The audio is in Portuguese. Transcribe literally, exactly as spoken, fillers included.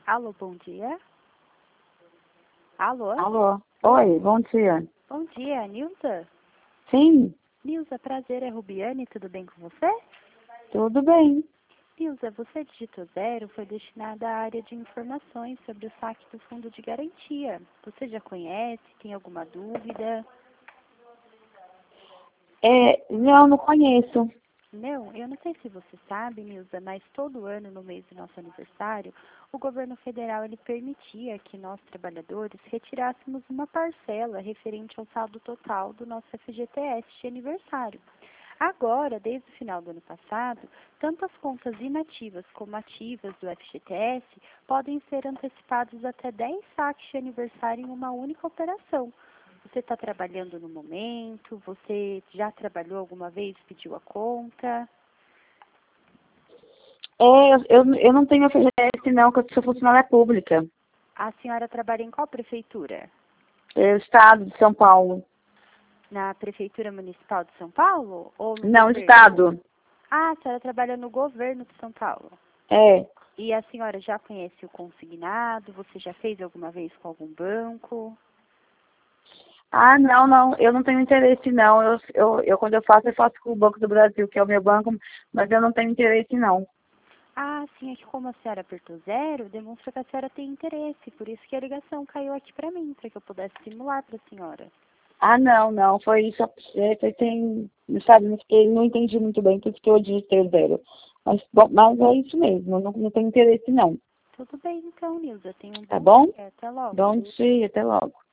Alô, bom dia. Alô? Alô? Oi, bom dia. Bom dia, Nilza? Sim, Nilza, prazer, é Rubiane, tudo bem com você? tudo bem. Nilza, você digitou zero, foi destinada à área de informações sobre o saque do fundo de garantia. Você já conhece? Tem alguma dúvida? É, não, não conheço. Não, eu não sei se você sabe, Nilza, mas todo ano, no mês do nosso aniversário, o governo federal ele permitia que nós, trabalhadores, retirássemos uma parcela referente ao saldo total do nosso F G T S de aniversário. Agora, desde o final do ano passado, tanto as contas inativas como ativas do F G T S podem ser antecipados até dez saques de aniversário em uma única operação. Você está trabalhando no momento? Você já trabalhou alguma vez, pediu a conta? É, eu, eu, eu não tenho F G T S não, que eu sou funcionária pública. A senhora trabalha em qual prefeitura? É o estado de São Paulo. Na Prefeitura Municipal de São Paulo? Ou no Não, governo? estado. Ah, a senhora trabalha no governo de São Paulo. É. E a senhora já conhece o consignado? Você já fez alguma vez com algum banco? Ah, não, não, eu não tenho interesse não. Eu, eu, eu quando eu faço, eu faço com o Banco do Brasil, que é o meu banco, mas eu não tenho interesse não. Ah, sim, é que como a senhora apertou zero, demonstra que a senhora tem interesse. Por isso que a ligação caiu aqui para mim, para que eu pudesse simular para a senhora. Ah, não, não, foi isso, é, foi sem, sabe, não, fiquei, não entendi muito bem, por isso que eu digitei o zero. Mas, bom, mas é isso mesmo, eu não, não tenho interesse não. Tudo bem então, Nilza. Tenha um Tá bom bom? dia. Até logo. Bom dia, até logo.